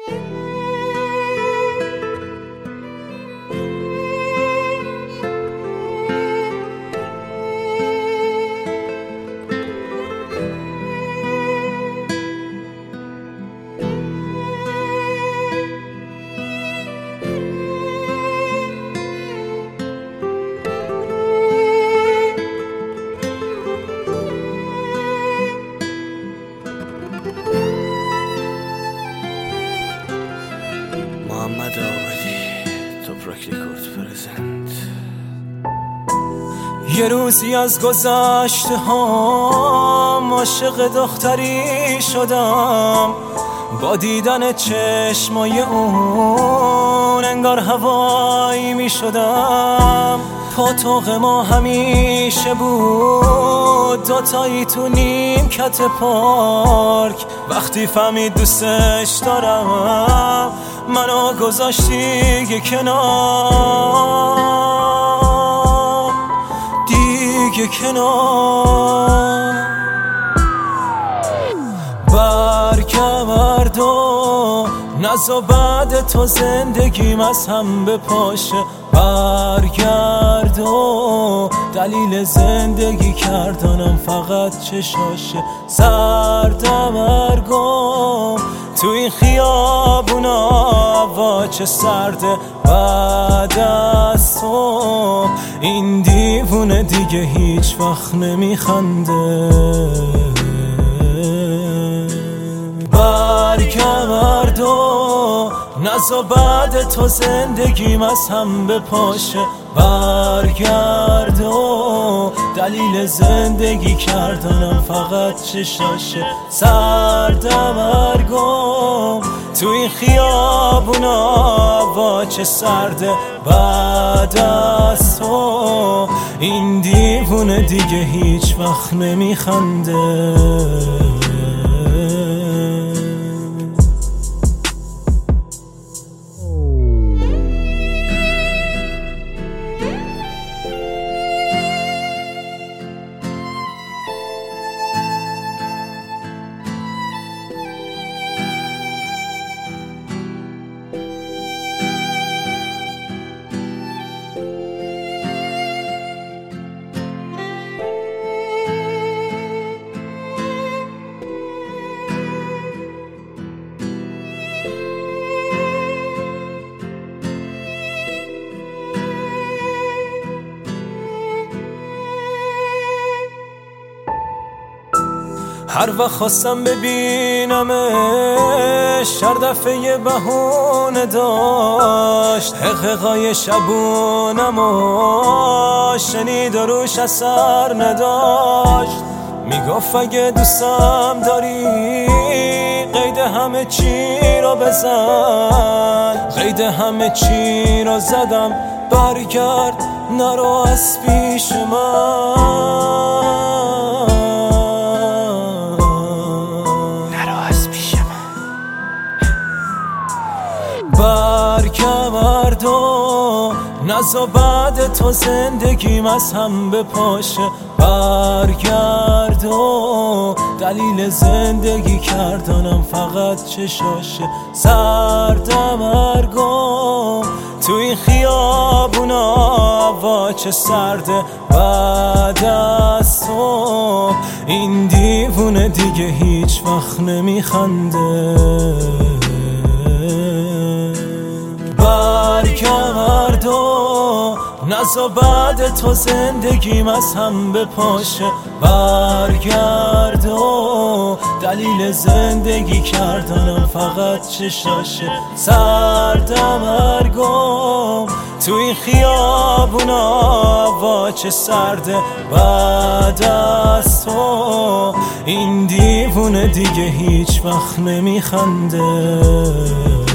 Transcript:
محمد آبادی تپرک ریکورد پرزنت. یه روزی از گذشته ها عاشق دختری شدم، با دیدن چشمای اون انگار هوایی می شدم. پاتوق ما همیشه بود دوتایی تو نیمکت پارک. وقتی فهمید دوستش دارم منو گذاشتی یه کنار، دیگه کنار. برگرد و نزا بعد تو زندگیم از هم بپاشه. برگرد و دلیل زندگی کردنم فقط چشاشه. سردمرگم تو این خیابونا هوا چه سرده. بعد از تو این دیوونه دیگه هیچ وقت نمیخنده. برگرد و نزا بعد تو زندگیم از هم بپاشه. برگرد و دلیل زندگی کردنم فقط چشاشه. سردمرگم تو این خیابونا هوا چه سرده. بعد از تو این دیوونه دیگه هیچ وقت نمیخنده. هر وقت خواستم ببینمش هر دفعه یه بهونه داشت. حقیقای شبونمو شنید و روش اثر نداشت. میگفت اگه دوستم داری قید همه چی رو بزن. قید همه چی رو زدم. برگرد نرو از پیش من. برگرد و نزا بعد تو زندگیم از هم بپاشه. برگرد و دلیل زندگی کردنم فقط چشاشه. سردمرگم تو این خیابونا هوا چه سرده. بعد از تو این دیوونه دیگه هیچ وقت نمیخنده. برگرد و نزا بعد تو زندگیم از هم بپاشه. برگرد و دلیل زندگی کردنم فقط چشاشه. سردمرگم تو این خیابونا هوا چه سرده. بعد از تو این دیوونه دیگه هیچ وقت نمیخنده.